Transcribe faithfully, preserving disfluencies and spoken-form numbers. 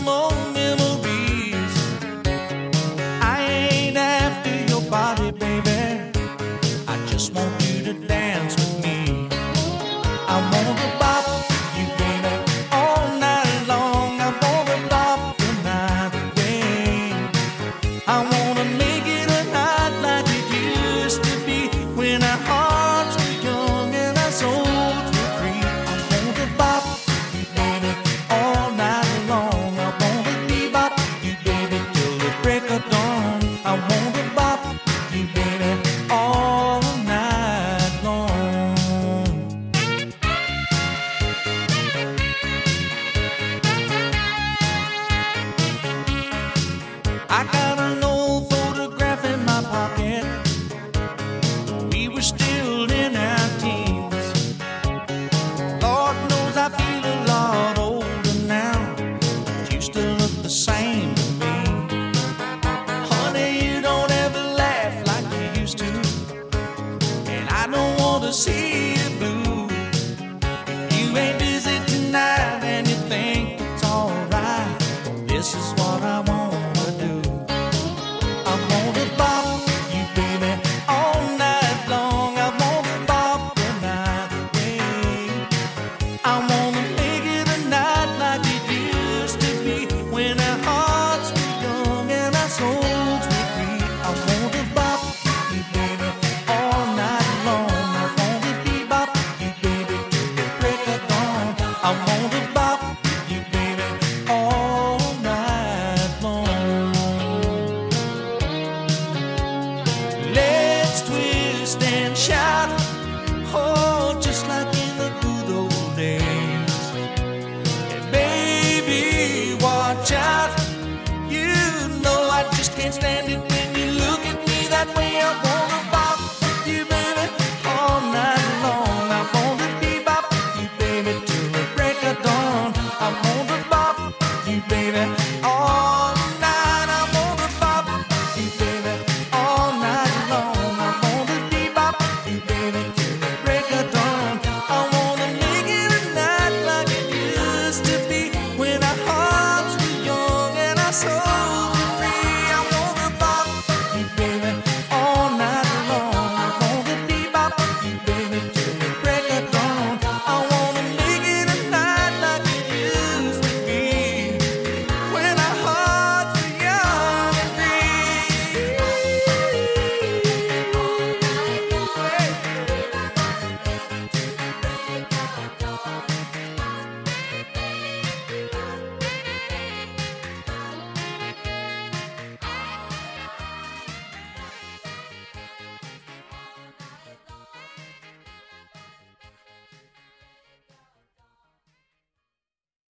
more memories. I ain't after your body, baby. I just want you to dance with me. I wanna bop you, baby, all night long. I wanna bop the night away. I wanna make it a night like it used to be, when our hearts were young and our souls were free. I wanna bop you, baby, all night long. I wanna bebop you, baby, till the break of dawn. I wanna bop you, baby, all night long. I got an old photograph in my pocket. We were still in our teens. Lord knows I feel a lot older now, but you still look the same to me. Honey, you don't ever laugh like you used to, and I don't want to see you blue. If you ain't busy tonight and you think it's alright, this is what I wanna do. I wanna bop you, baby, all night long. I wanna bop the night away. I wanna make it a night like it used to be, when our hearts were young and our souls were free. I wanna bop you, baby, all night long. I wanna bebop you, baby, till the break of dawn. I wanna bop you, baby, all night long. Let's twist and shout, oh, just like in the good old days. And baby, watch out, you know I just can't stand it when you look at me that way. I wanna bop you, baby, all night long. I wanna bebop you, baby, till the break of dawn. I wanna bop you, baby, all